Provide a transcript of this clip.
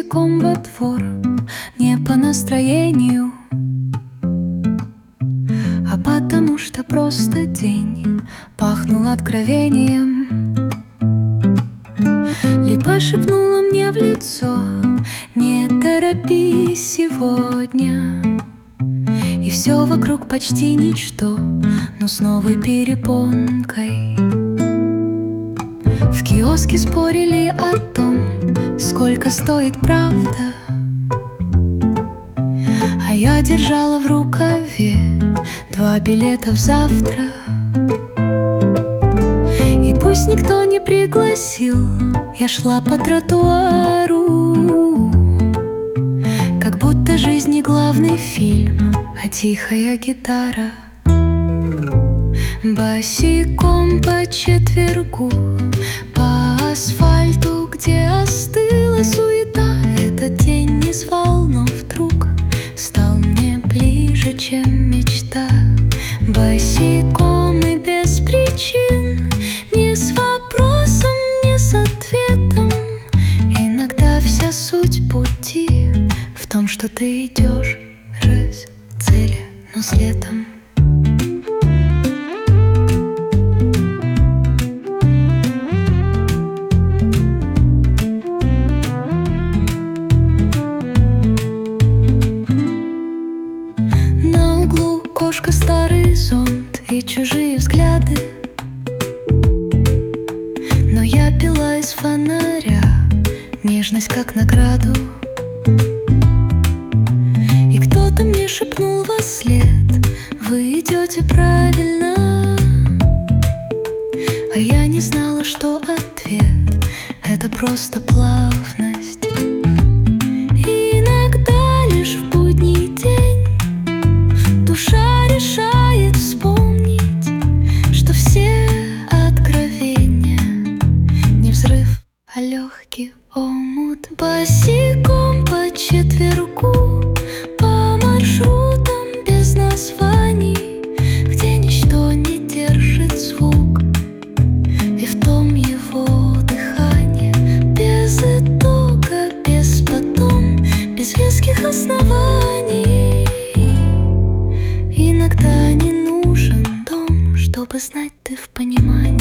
босиком во двор, не по настроению, а потому что просто день пахнул откровением. Либо шепнула мне в лицо: не торопись сегодня. И все вокруг почти ничто, но с новой перепонкой. В киоске спорили о том, сколько стоит правда, а я держала в рукаве 2 билета в завтра. И пусть никто не пригласил, я шла по тротуару, как будто жизнь не главный фильм, а тихая гитара. Босиком по четвергу, по асфальту, где остыла суета, этот день не звал, но вдруг стал мне ближе, чем мечта. Босиком и без причин, не с вопросом, не с ответом. Иногда вся суть пути в том, что ты идешь раз к цели, но с летом. На углу кошка, старый зонт и чужие взгляды, но я пила из фонаря нежность как награду. И кто-то мне шепнул вослед: вы идете правильно. А я не знала, что ответ — это просто плавность. Иногда лишь в будний день душа решает вспомнить, что все откровения не взрыв, а легкий омут. Босиком по четвергу, по маршрутам без названий, где ничто не держит звук, и в том его дыхание, без итога, без потом, без веских оснований. Иногда не нужен дом, чтобы знать, ты в понимании.